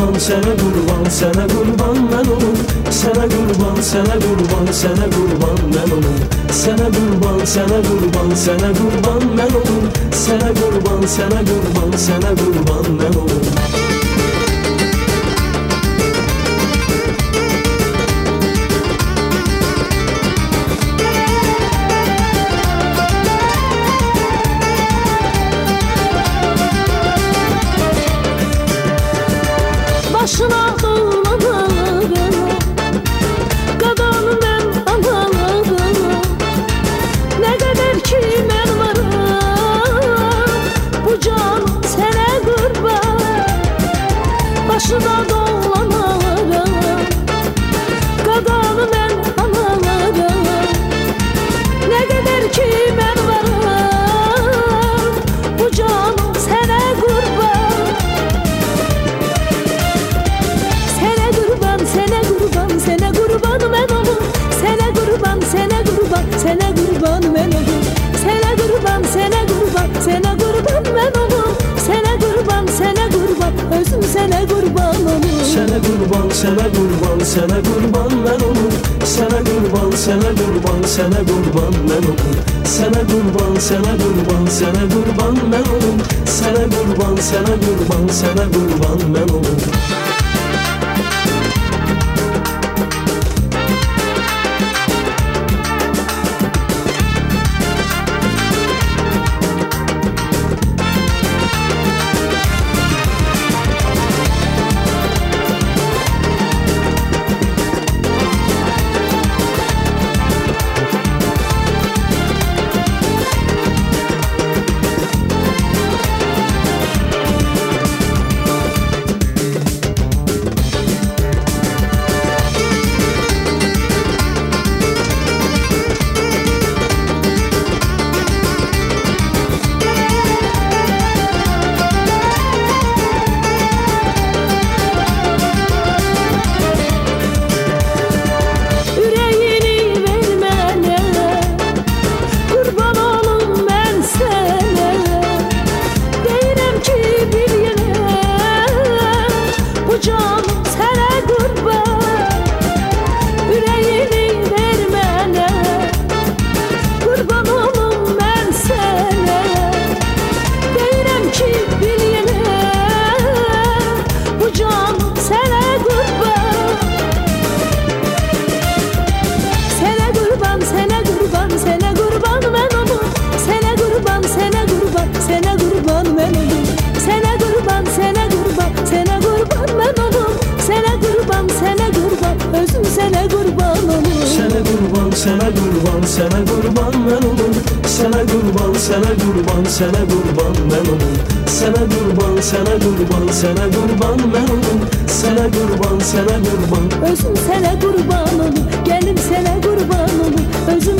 kurban, sənə qurban, sənə qurban mən olum. Sənə qurban, sənə qurban, sənə qurban mən olum. Sənə qurban, sənə qurban, sənə qurban mən olum. Sənə qurban, sənə qurban, sənə qurban mən olum. Başına dolmalarım, qadan mən alarım. Nə qədər ki mən varım, bu can sənə qurban. Başına dolmalarım, qadan mən alarım. Nə qədər ki mən varım, bu can sənə qurban. Sənə qurban mən olum. Sənə qurban, sənə qurban, sənə qurban mən olum. Sənə qurban, sənə qurban, sənə qurban mən olum. Sənə qurban, sənə qurban, özüm sənə qurban olum. Sənə qurban, sənə qurban, sənə qurban mən olum. Sənə qurban, sənə qurban, sənə qurban mən olum. Sənə qurban, sənə qurban, sənə qurban mən olum. Sənə qurban, sənə qurban, sənə qurban mən olum. Sənə qurban olum. Sənə qurban, sənə qurban, sənə qurban mən olum. Sənə qurban, sənə qurban, sənə qurban mən olum. Sənə qurban, sənə qurban, sənə qurban mən olum. Sənə qurban, sənə qurban, özüm sənə qurban olum. Gəlim sənə qurban olum. Özüm